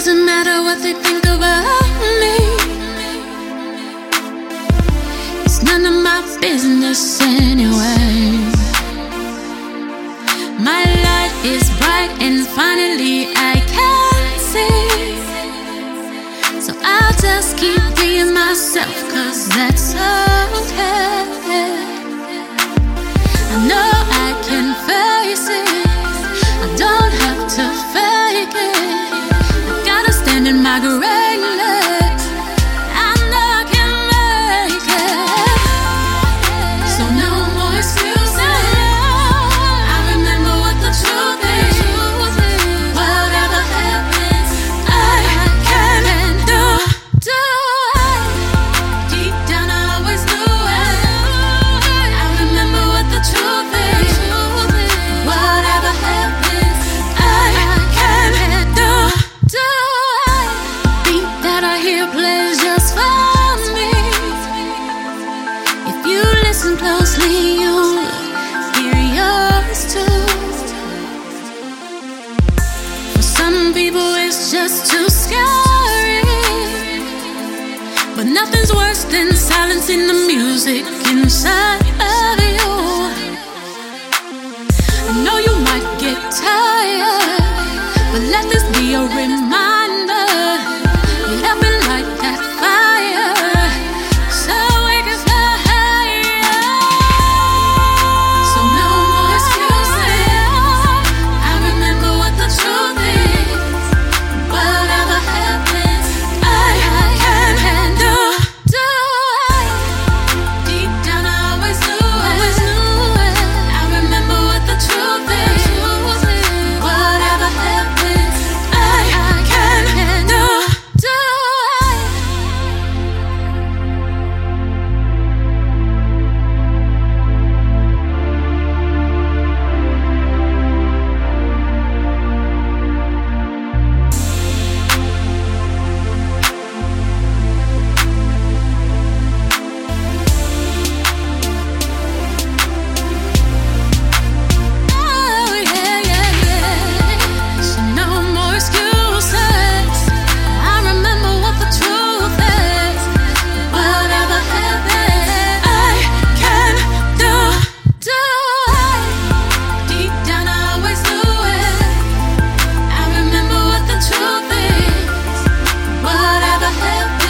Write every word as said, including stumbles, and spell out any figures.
doesn't matter what they think about me. It's none of my business anyway. My light is bright and finally I can see. So I'll just keep being myself, cause that's okay. I know I can face it, I don't have to fake it. I gotta stand in my greatness, I know I can make it. So no more excuses, I remember what the truth is. Whatever happens, I can do, do it. Deep down I always knew it. I remember what the truth is. Whatever happens, I can do, do it. Beat that I hear plays just for me. If you listen closely, you'll hear yours too. For some people it's just too scary, but nothing's worse than silencing the music inside of you. I know you might get tired, but let this be a reminder. Get up and light that fire, so we can fly higher. So no more excuses, I remember what the truth is. Whatever happens, I can do, do it. Deep down I always knew it. I remember what the truth is. Whatever happens, I can do, do it. Oh yeah, yeah, yeah. So no more excuses, I remember what the truth is. Whatever happens, I can do, do it. Deep down I always knew it. I remember what the truth is. Whatever happens,